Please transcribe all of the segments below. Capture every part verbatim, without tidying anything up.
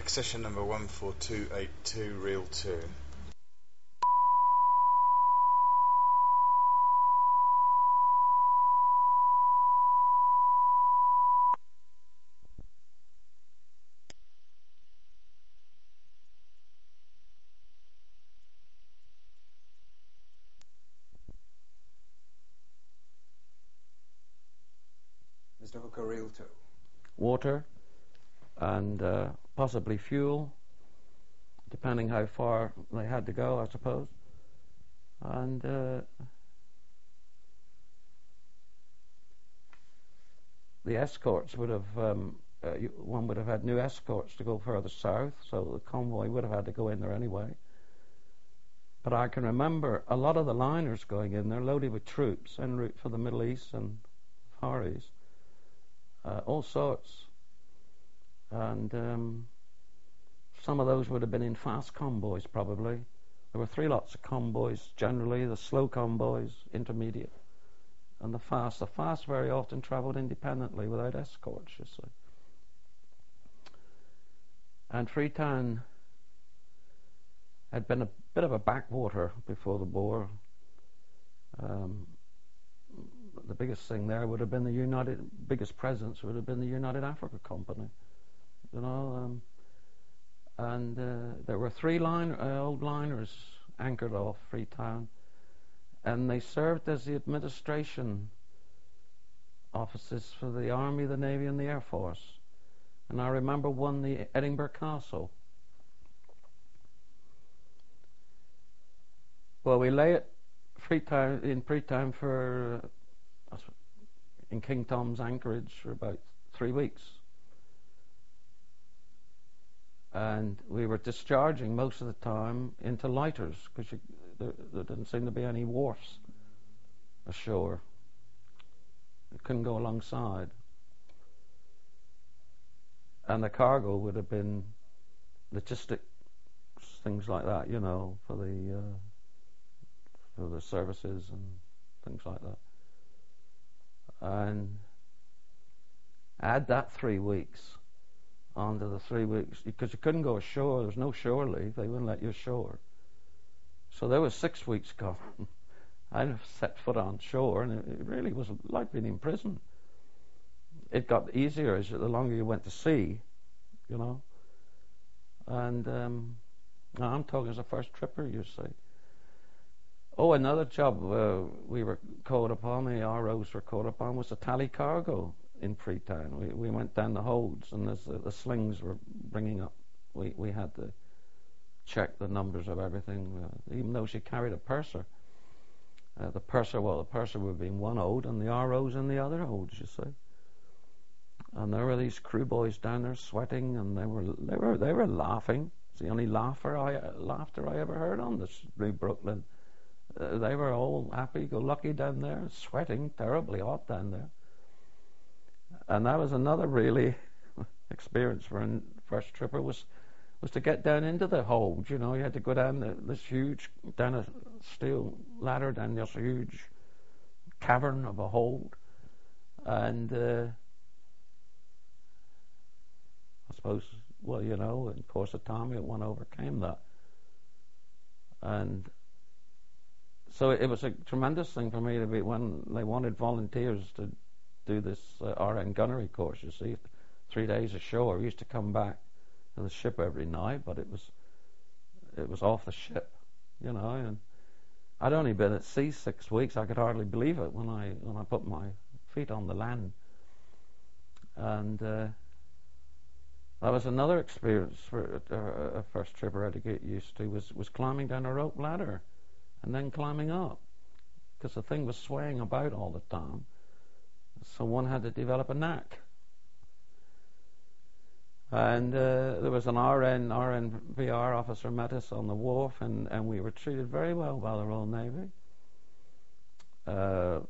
Accession number one four two eight two, reel two. Mister Hooker, reel two. Water and uh, possibly fuel, depending how far they had to go, I suppose. And uh, the escorts would have, um, uh, you, one would have had new escorts to go further south, so the convoy would have had to go in there anyway. But I can remember a lot of the liners going in there loaded with troops en route for the Middle East and Far East, uh, all sorts. And um, some of those would have been in fast convoys, probably. There were three lots of convoys, generally, the slow convoys, intermediate, and the fast. The fast very often travelled independently without escorts, you see. And Freetown had been a bit of a backwater before the war. Um, the biggest thing there would have been the United, biggest presence would have been the United Africa Company. You know, um, and uh, there were three line, uh, old liners anchored off Freetown, and they served as the administration offices for the Army, the Navy, and the Air Force. And I remember one, the Edinburgh Castle. Well, we lay at Freetown, in Freetown for, uh, in King Tom's anchorage for about three weeks. And we were discharging most of the time into lighters because there, there didn't seem to be any wharfs ashore. You couldn't go alongside. And the cargo would have been logistics, things like that, you know, for the uh, for the services and things like that. And add that three weeks onto the three weeks, because you couldn't go ashore. There was no shore leave. They wouldn't let you ashore. So there was six weeks gone. I set foot on shore, and it, it really was like being in prison. It got easier as the longer you went to sea, you know. And um, I'm talking as a first tripper, you see. Oh, another job uh, we were called upon, the R Os were called upon, was the tally cargo in Freetown. We we went down the holds, and as the, the slings were bringing up, we, we had to check the numbers of everything, uh, even though she carried a purser. Uh, the purser, well, the purser would be in one hold, and the R Os in the other holds, you see. And there were these crew boys down there sweating, and they were they were they were laughing. It's the only laughter I uh, laughter I ever heard on this New Brooklyn. Uh, they were all happy-go-lucky down there, sweating, terribly hot down there. And that was another really experience for a first tripper, was was to get down into the hold. You know, you had to go down the, this huge, down a steel ladder, down this huge cavern of a hold. And uh, I suppose, well, you know, in course of time, one overcame that. And so it was a tremendous thing for me to be, when they wanted volunteers to do this uh, R N gunnery course, you see, three days ashore. We used to come back to the ship every night, but it was it was off the ship, you know. And I'd only been at sea six weeks. I could hardly believe it when I when I put my feet on the land. And uh, that was another experience for uh, a first tripper had to get used to, was was climbing down a rope ladder and then climbing up, because the thing was swaying about all the time. So one had to develop a knack. And uh, there was an R N, R N V R officer met us on the wharf, and, and we were treated very well by the Royal Navy. Uh,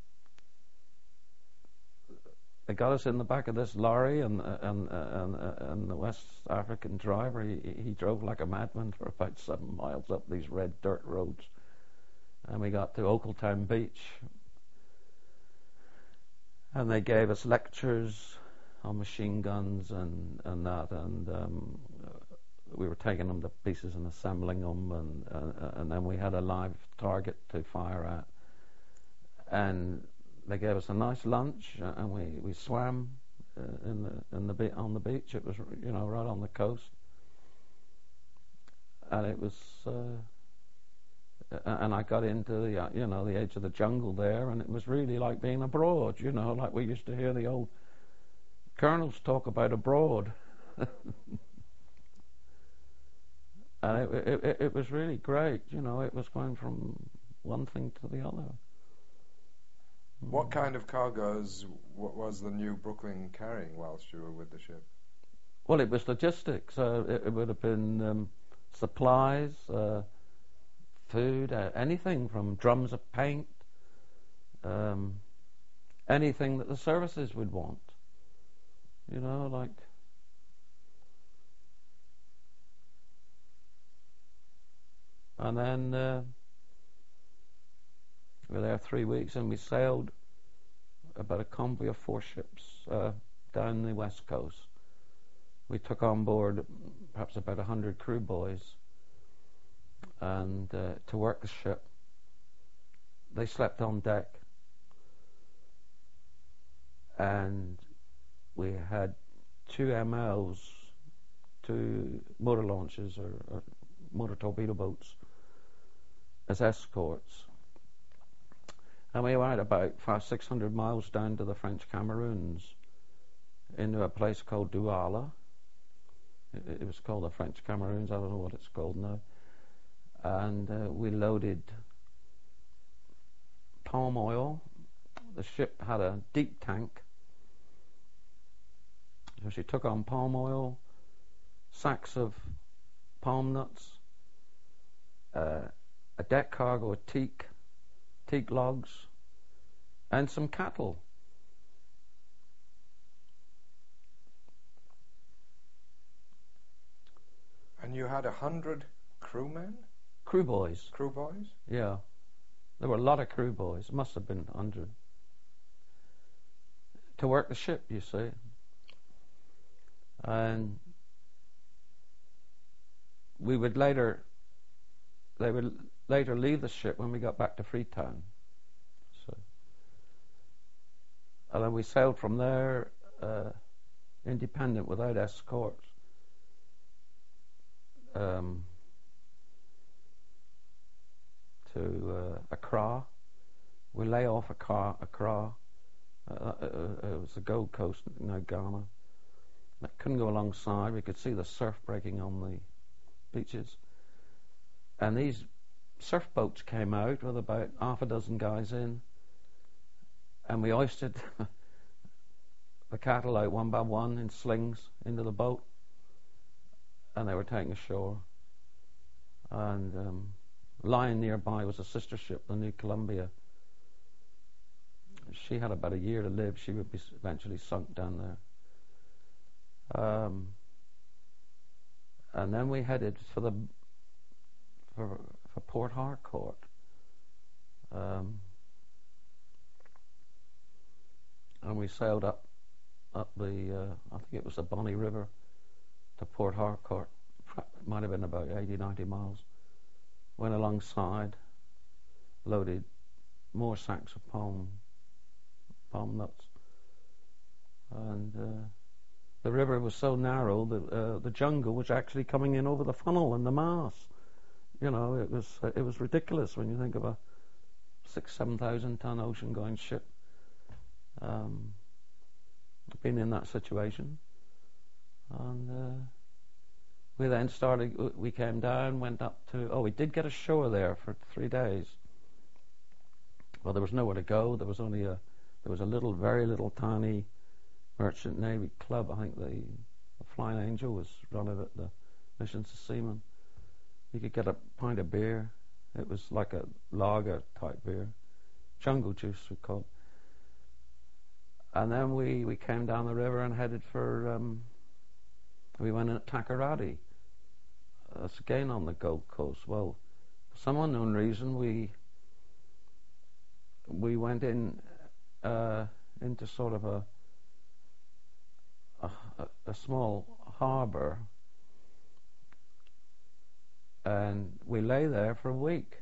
they got us in the back of this lorry, and and and, and the West African driver, he, he drove like a madman for about seven miles up these red dirt roads. And we got to Oakletown Beach, and they gave us lectures on machine guns and, and that, and um, we were taking them to pieces and assembling them, and uh, and then we had a live target to fire at. And they gave us a nice lunch, uh, and we, we swam uh, in the in the be- on the beach. It was, you know, right on the coast, and it was. Uh, and I got into the uh, you know the edge of the jungle there, and it was really like being abroad. You know, like we used to hear the old colonels talk about abroad. And it, it, it, it was really great. You know, it was going from one thing to the other. What kind of cargoes w- was the New Brooklyn carrying whilst you were with the ship? Well, it was logistics. Uh, it, it would have been um, supplies, uh, food, uh, anything from drums of paint, um, anything that the services would want. You know, like... And then uh, we were there three weeks, and we sailed about a convoy of four ships uh, down the west coast. We took on board perhaps about a hundred crew boys, and uh, to work the ship. They slept on deck, and we had two M Ls, two motor launches or, or motor torpedo boats as escorts. And we went about five, six hundred miles down to the French Cameroons, into a place called Douala. It, it was called the French Cameroons. I don't know what it's called now. And uh, we loaded palm oil. The ship had a deep tank, so she took on palm oil, sacks of palm nuts, uh, a deck cargo of teak, teak logs, and some cattle. And you had a hundred crewmen? Crew boys. Crew boys? Yeah. There were a lot of crew boys. Must have been a hundred. To work the ship, you see. And we would later, they would later leave the ship when we got back to Freetown. So, and then we sailed from there, uh, independent, without escorts, um, to uh, Accra. We lay off Accra. Accra. Uh, uh, uh, it was the Gold Coast, now Ghana. I couldn't go alongside. We could see the surf breaking on the beaches. And these surf boats came out with about half a dozen guys in, and we hoisted the cattle out one by one in slings into the boat, and they were taken ashore. And um, lying nearby was a sister ship, the New Columbia. She had about a year to live. She would be eventually sunk down there. Um, and then we headed for the for, for Port Harcourt. Um, and we sailed up up the uh, I think it was the Bonny River to Port Harcourt. It might have been about eighty, ninety miles. Went alongside, loaded more sacks of palm palm nuts, and uh, the river was so narrow that uh, the jungle was actually coming in over the funnel and the mast. You know, it was uh, it was ridiculous when you think of a six, seven thousand ton ocean-going ship um, being in that situation. And uh, we then started. We came down, went up to. Oh, we did get ashore there for three days. Well, there was nowhere to go. There was only a. There was a little, very little, tiny merchant navy club. I think the, the Flying Angel was running at the Missions to Seamen. You could get a pint of beer. It was like a lager type beer, jungle juice we called. And then we, we came down the river and headed for. Um, we went in at Takoradi. That's again on the Gold Coast. Well, for some unknown reason, we we went in. Uh, into sort of a a, a small harbour and we lay there for a week.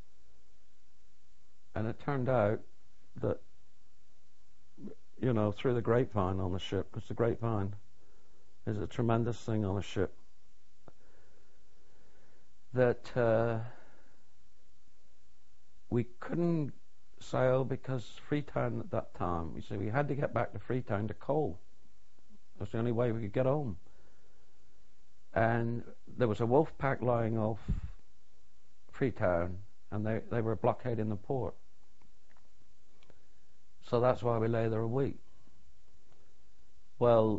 And it turned out that, you know, through the grapevine on the ship, because the grapevine is a tremendous thing on a ship, that uh, we couldn't sail because Freetown at that time, you see, we had to get back to Freetown to coal. That's the only way we could get home. And there was a wolf pack lying off Freetown, and they, they were blockading the port. So that's why we lay there a week. Well,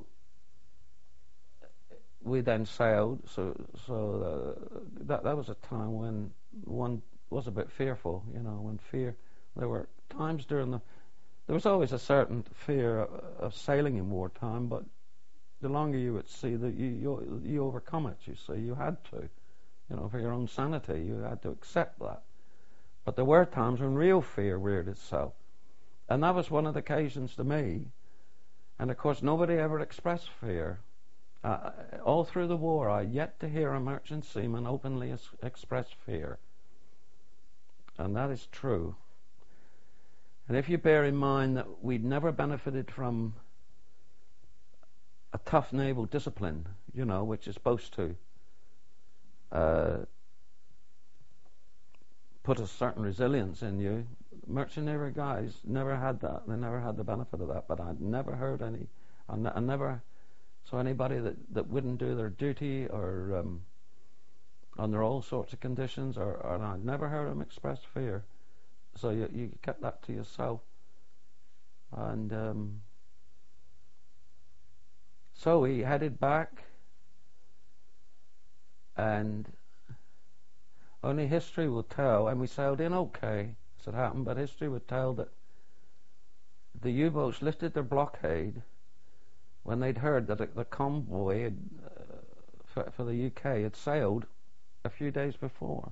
we then sailed, so so uh, that that was a time when one was a bit fearful, you know, when fear, there were times during the, there was always a certain fear of sailing in wartime, but the longer you would see that you, you you overcome it, you see, you had to, you know, for your own sanity, you had to accept that. But there were times when real fear reared itself. And that was one of the occasions to me. And of course, nobody ever expressed fear. Uh, all through the war, I yet to hear a merchant seaman openly es- express fear. And that is true. And if you bear in mind that we'd never benefited from a tough naval discipline, you know, which is supposed to uh, put a certain resilience in you, merchant navy guys never had that. They never had the benefit of that. But I'd never heard any, I, n- I never saw anybody that, that wouldn't do their duty or um, under all sorts of conditions, or, or I'd never heard them express fear. So you, you kept that to yourself. And um, so we headed back, and only history will tell, and we sailed in okay, as it happened, but history would tell that the U-boats lifted their blockade when they'd heard that the convoy had, uh, for, for the U K had sailed a few days before,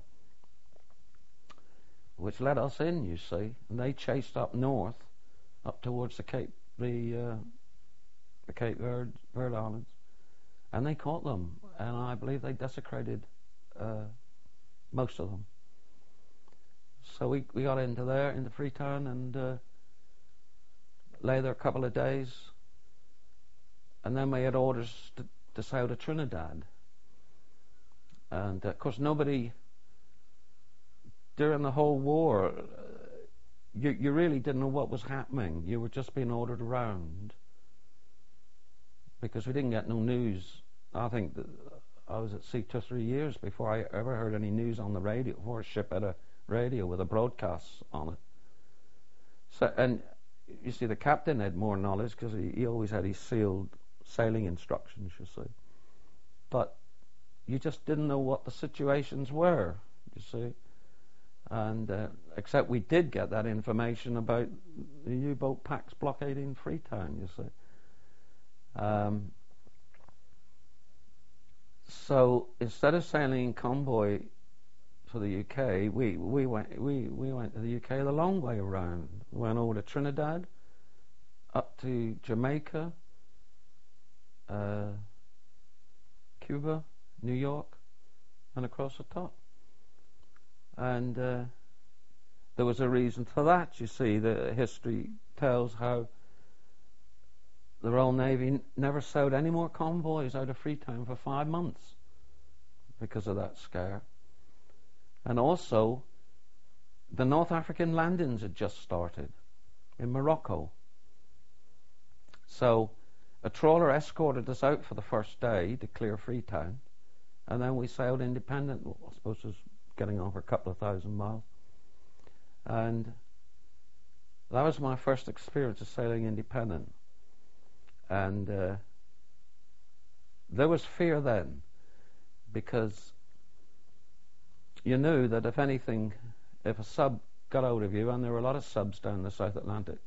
which let us in, you see, and they chased up north, up towards the Cape, the uh, the Cape Verde, Verde Islands, and they caught them, and I believe they desecrated uh, most of them. So we we got into there, into Freetown, and uh, lay there a couple of days, and then we had orders to, to sail to Trinidad. And uh, of course nobody, during the whole war, uh, you, you really didn't know what was happening. You were just being ordered around, because we didn't get no news. I think that I was at sea two or three years before I ever heard any news on the radio, before a ship had a radio with a broadcast on it. So, and you see, the captain had more knowledge because he, he always had his sealed sailing instructions, you see. But you just didn't know what the situations were, you see. And uh, except we did get that information about the U-boat packs blockading Freetown, you see. Um, so instead of sailing in convoy for the U K, we we went we we went to the U K the long way around. We went over to Trinidad, up to Jamaica, uh, Cuba, New York, and across the top. And uh, there was a reason for that. You see, the history tells how the Royal Navy n- never sailed any more convoys out of Freetown for five months because of that scare. And also, the North African landings had just started in Morocco. So a trawler escorted us out for the first day to clear Freetown, and then we sailed independent. Well, I suppose it was getting on for a couple of thousand miles. And that was my first experience of sailing independent. And uh, there was fear then, because you knew that if anything, if a sub got hold of you, and there were a lot of subs down the South Atlantic,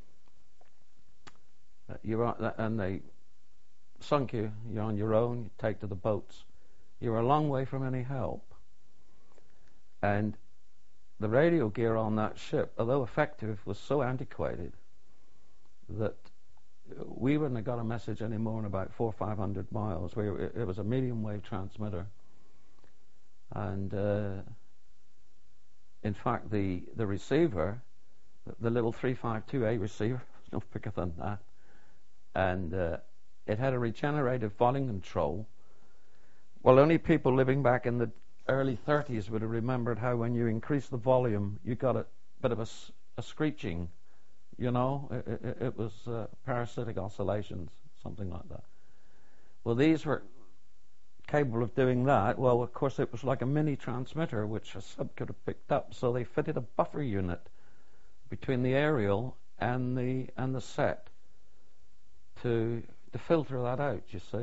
uh, you're on, and they sunk you, you're on your own, you take to the boats. You were a long way from any help. And the radio gear on that ship, although effective, was so antiquated that we wouldn't have got a message anymore in about four or five hundred miles. We, it, it was a medium wave transmitter, And uh, in fact, the, the receiver, the, the little three fifty-two A receiver, was no bigger than that. And uh, it had a regenerative volume control. Well, only people living back in the early thirties would have remembered how when you increase the volume, you got a bit of a, a screeching, you know. It, it, it was uh, parasitic oscillations, something like that. Well, these were capable of doing that. Well, of course, it was like a mini transmitter, which a sub could have picked up. So they fitted a buffer unit between the aerial and the and the set to to filter that out, you see.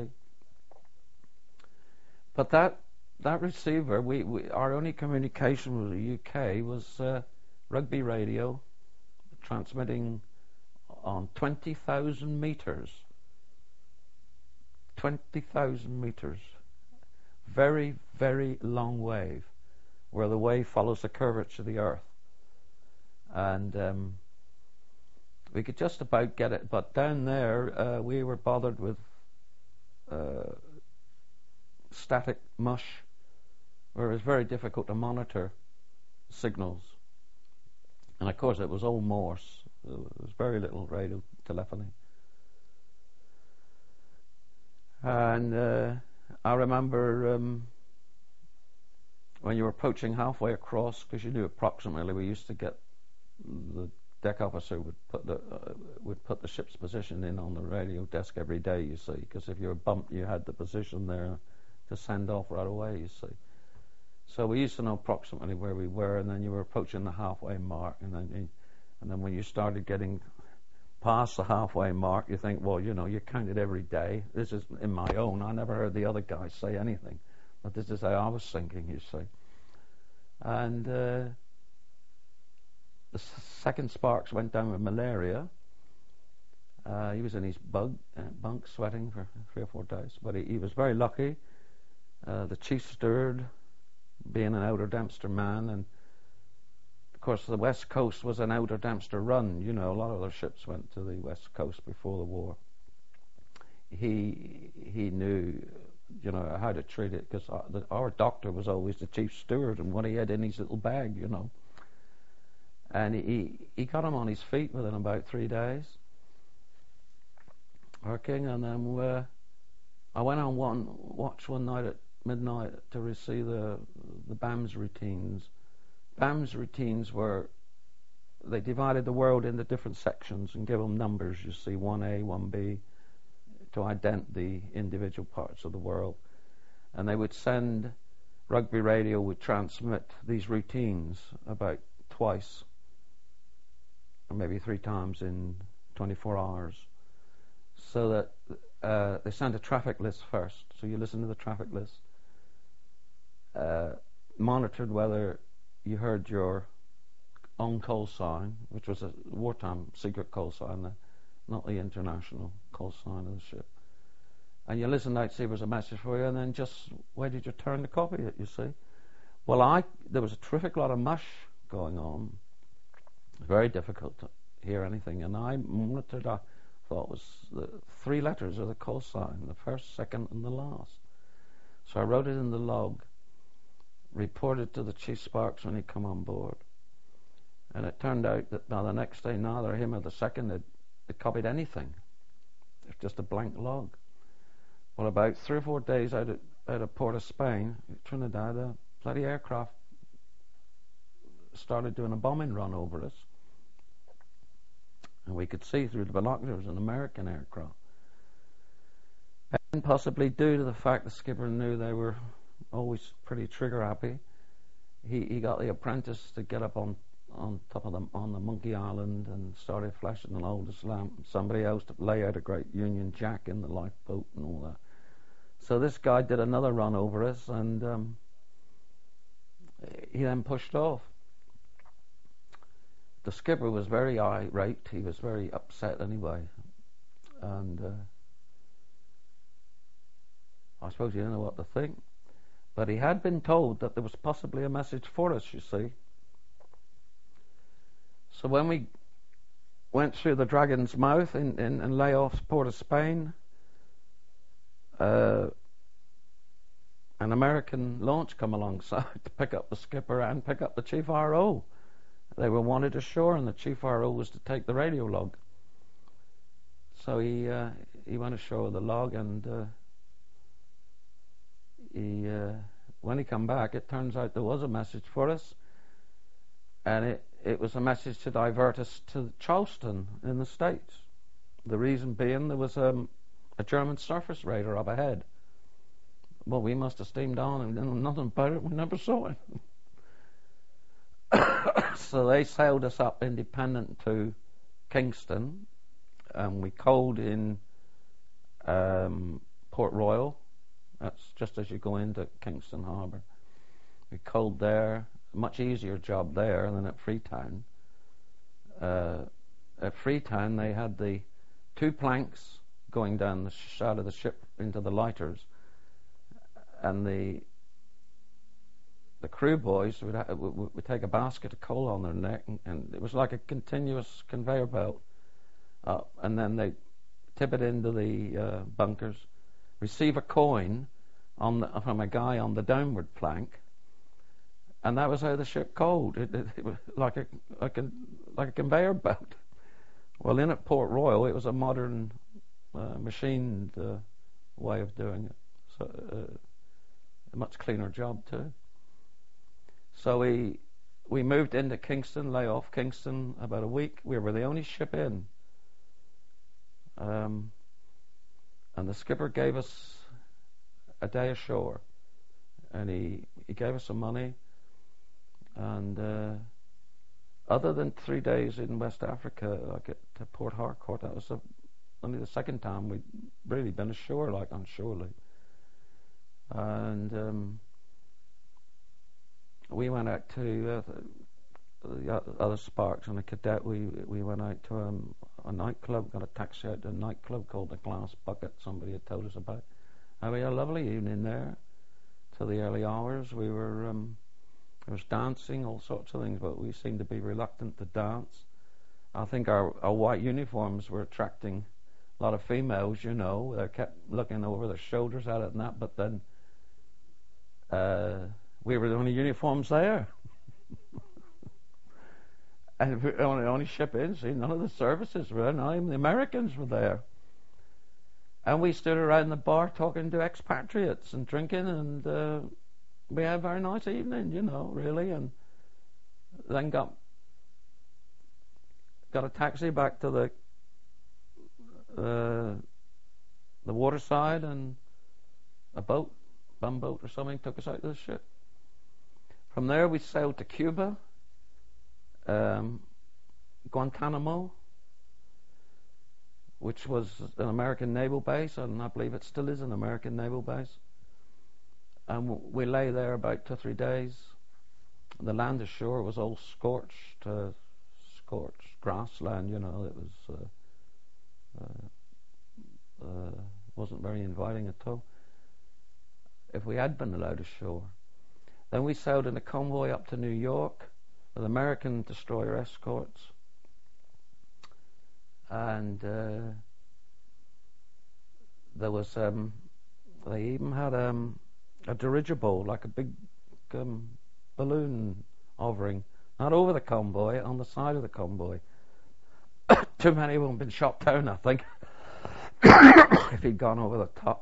But that that receiver, we, we our only communication with the U K was uh, rugby radio, transmitting on twenty thousand meters. twenty thousand meters. Very, very long wave, where the wave follows the curvature of the Earth. And um, we could just about get it, but down there uh, we were bothered with uh, static mush, where it was very difficult to monitor signals. And of course it was all Morse. There was very little radio telephony. And uh, I remember um, when you were approaching halfway across, because you knew approximately, we used to get the deck officer would put the uh, would put the ship's position in on the radio desk every day, you see, because if you were bumped, you had the position there to send off right away, you see. So we used to know approximately where we were, and then you were approaching the halfway mark, and then you, and then when you started getting past the halfway mark, you think, well, you know, you counted every day. This is in my own. I never heard the other guys say anything, but this is how I was thinking, you see. And uh, the second Sparks went down with malaria. Uh, he was in his bug, uh, bunk, sweating for three or four days, but he, he was very lucky. Uh, the chief steward, being an outer Dempster man, and of course the West Coast was an outer Dempster run. You know, a lot of other ships went to the West Coast before the war. He he knew, you know, how to treat it, because our, our doctor was always the chief steward and what he had in his little bag, you know. And he he got him on his feet within about three days working, and then uh, I went on one watch one night at midnight to receive the the B A M S routines. B A M S routines were, they divided the world into different sections and give them numbers, you see, one A, one B, to ident the individual parts of the world. And they would send, rugby radio would transmit these routines about twice, or maybe three times in twenty-four hours. So that uh, they sent a traffic list first. So you listen to the traffic list, uh, monitored whether you heard your own call sign, which was a wartime secret call sign, uh, not the international call sign of the ship. And you listened out to see if there was a message for you, and then just waited your turn to copy it, you see. Well, I there was a terrific lot of mush going on. Very difficult to hear anything. And I monitored, I thought it was the three letters of the call sign, the first, second, and the last. So I wrote it in the log, reported to the Chief Sparks when he come on board. And it turned out that by the next day, neither him or the second had, had copied anything. It's just a blank log. Well, about three or four days out of, out of Port of Spain, Trinidad, a bloody aircraft started doing a bombing run over us. And we could see through the binoculars an American aircraft. And possibly due to the fact the skipper knew they were always pretty trigger happy, he, he got the apprentice to get up on on top of them on the Monkey Island and started flashing an oldest lamp. Somebody else to lay out a great Union Jack in the lifeboat and all that. So this guy did another run over us, and um, he then pushed off. The skipper was very irate. He was very upset anyway, and uh, I suppose he didn't know what to think. But he had been told that there was possibly a message for us, you see. So when we went through the Dragon's Mouth in, in, in lay off Port of Spain, uh, an American launch come alongside to pick up the skipper and pick up the chief R O. They were wanted ashore, and the chief R O was to take the radio log. So he uh, he went ashore with the log, and uh, he uh, when he come back, it turns out there was a message for us, and it, it was a message to divert us to Charleston in the States. The reason being there was um, a German surface raider up ahead. Well, we must have steamed on and didn't know nothing about it. We never saw it. So they sailed us up independent to Kingston, and we coaled in um, Port Royal. That's just as you go into Kingston Harbour. We coaled there. Much easier job there than at Freetown. Uh, at Freetown, they had the two planks going down the side of the ship into the lighters, and the the crew boys would, ha- would, would take a basket of coal on their neck, and, and it was like a continuous conveyor belt up, and then they tip it into the uh, bunkers, receive a coin on the, from a guy on the downward plank, and that was how the ship coaled. It, it, it was like a like a like a conveyor belt. Well, in at Port Royal, it was a modern uh, machined uh, way of doing it, so uh, a much cleaner job too. So we we moved into Kingston, lay off Kingston about a week. We were the only ship in, um, and the skipper gave us a day ashore, and he he gave us some money. And uh, other than three days in West Africa, like at to Port Harcourt, that was the, only the second time we'd really been ashore, like on shore leave. And um, we went out to uh, the, the other Sparks and a cadet. We we went out to um, a nightclub, got a taxi out to a nightclub called the Glass Bucket. Somebody had told us about. And we had a lovely evening there till the early hours. We were. Um, There was dancing, all sorts of things, but we seemed to be reluctant to dance. I think our, our white uniforms were attracting a lot of females, you know. They kept looking over their shoulders at it and that, but then uh, we were the only uniforms there. And we were the only, only ship in, see, none of the services were there, not even the Americans were there. And we stood around the bar talking to expatriates and drinking, and uh, we had a very nice evening, you know, really, and then got got a taxi back to the uh, the waterside, and a boat, bumboat or something, took us out to the ship. From there we sailed to Cuba, um, Guantanamo, which was an American naval base, and I believe it still is an American naval base. And we lay there about two or three days. The land ashore was all scorched, uh, scorched grassland, you know. It was uh, uh, uh, wasn't very inviting at all. If we had been allowed ashore. Then we sailed in a convoy up to New York with American destroyer escorts. And uh, there was, um, they even had um, a dirigible, like a big um, balloon hovering, not over the convoy, on the side of the convoy. Too many of them had been shot down, I think, if he'd gone over the top.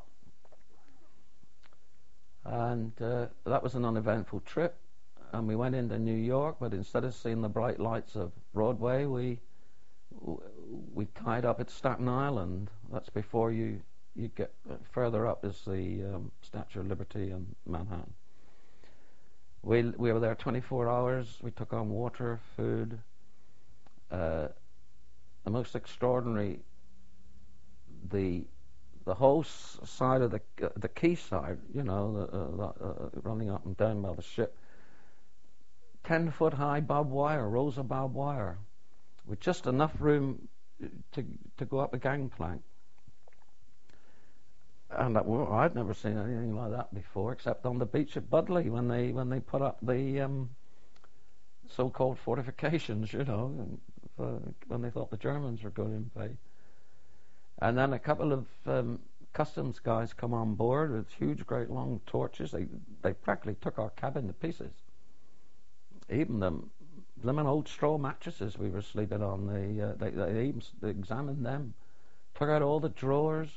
And uh, that was an uneventful trip. And we went into New York, but instead of seeing the bright lights of Broadway, we we tied up at Staten Island. That's before you you get further up is the um, Statue of Liberty in Manhattan. We we were there twenty-four hours. We took on water, food. Uh, the most extraordinary, the the whole s- side of the uh, the quayside, you know, the, uh, the, uh, running up and down by the ship. Ten foot high barbed wire, rows of barbed wire, with just enough room to to go up a gangplank. And that, well, I'd never seen anything like that before, except on the beach at Budleigh when they when they put up the um, so-called fortifications, you know, and, uh, when they thought the Germans were going to invade. And then a couple of um, customs guys come on board with huge, great, long torches. They they practically took our cabin to pieces. Even the lemon old straw mattresses we were sleeping on, they uh, they, they even they examined them, took out all the drawers.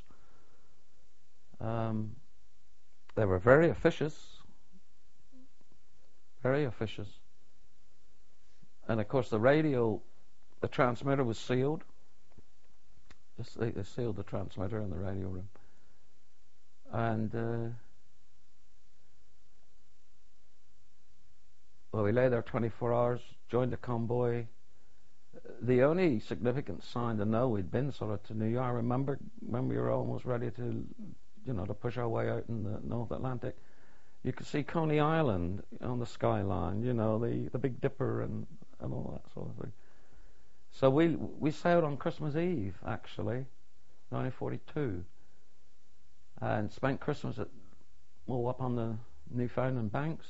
Um, they were very officious, very officious. And of course, the radio, the transmitter was sealed. They, they sealed the transmitter in the radio room. And uh, well, we lay there twenty-four hours, joined the convoy. The only significant sign to know we'd been sort of to New York, I remember when we were almost ready to, you know, to push our way out in the North Atlantic, you could see Coney Island on the skyline, you know, the, the Big Dipper and, and all that sort of thing. So we we sailed on Christmas Eve, actually, nineteen forty-two, and spent Christmas at, well, up on the Newfoundland banks.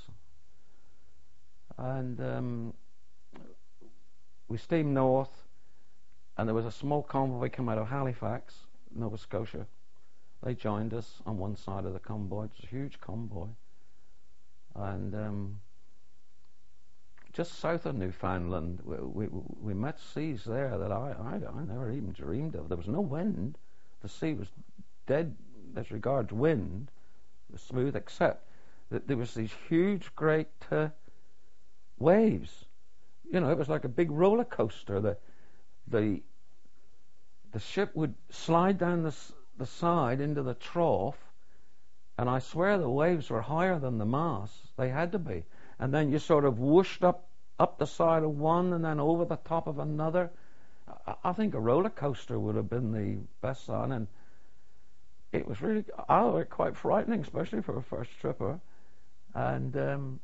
And um, we steamed north, and there was a small convoy come out of Halifax, Nova Scotia. They joined us on one side of the convoy. It was a huge convoy. And um, just south of Newfoundland, we, we, we met seas there that I, I, I never even dreamed of. There was no wind. The sea was dead as regards wind. It was smooth, except that there was these huge, great uh, waves. You know, it was like a big roller coaster. The the the ship would slide down the the side into the trough, and I swear the waves were higher than the mast. They had to be. And then you sort of whooshed up up the side of one, and then over the top of another. I, I think a roller coaster would have been the best sign, and it was really oh, quite frightening, especially for a first tripper. And um,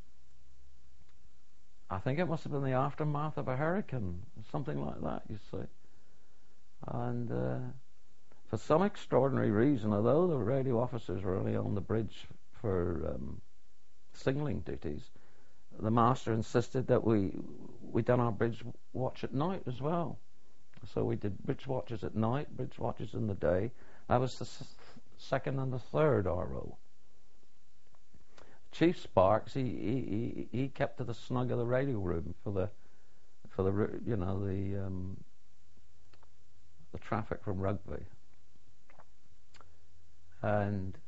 I think it must have been the aftermath of a hurricane, something like that, you see. And uh, for some extraordinary reason, although the radio officers were only on the bridge for um, signaling duties, the master insisted that we we done our bridge watch at night as well. So we did bridge watches at night, bridge watches in the day. That was the s- second and the third R O. Chief Sparks, he, he he kept to the snug of the radio room for the for the you know the um, the traffic from Rugby. And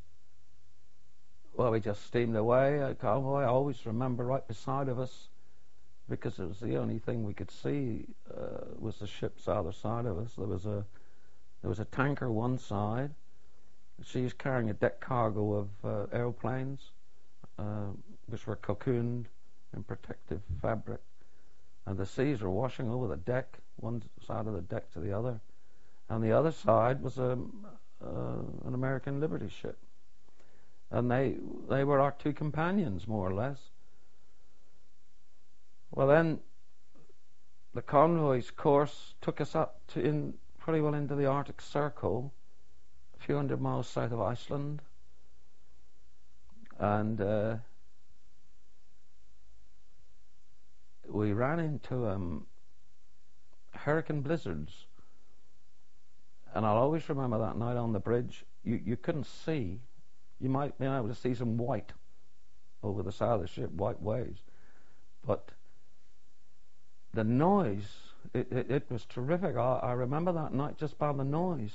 well, we just steamed away. A convoy, I always remember right beside of us, because it was the only thing we could see uh, was the ships either side of us. There was a there was a tanker one side. She was carrying a deck cargo of uh, aeroplanes, uh, which were cocooned in protective fabric, and the seas were washing over the deck, one side of the deck to the other, and the other side was a uh, an American Liberty ship. And they they were our two companions, more or less. Well, then the convoy's course took us up to in pretty well into the Arctic Circle, a few hundred miles south of Iceland, and uh, we ran into um, hurricane blizzards. And I'll always remember that night on the bridge. You you couldn't see. You might be able to see some white over the side of the ship, white waves. But the noise, it, it, it was terrific. I, I remember that night just by the noise.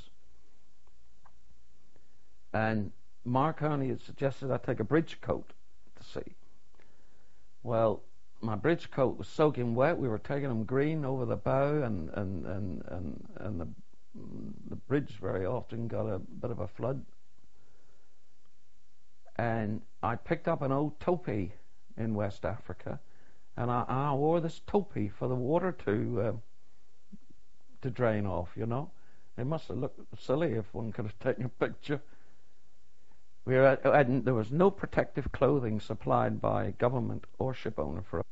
And Marconi had suggested I take a bridge coat to see. Well, my bridge coat was soaking wet. We were taking them green over the bow, and, and, and, and, and the, the bridge very often got a bit of a flood. And I picked up an old topi in West Africa, and I, I wore this topi for the water to uh, to drain off, you know. It must have looked silly if one could have taken a picture. We were at, and there was no protective clothing supplied by government or ship owner for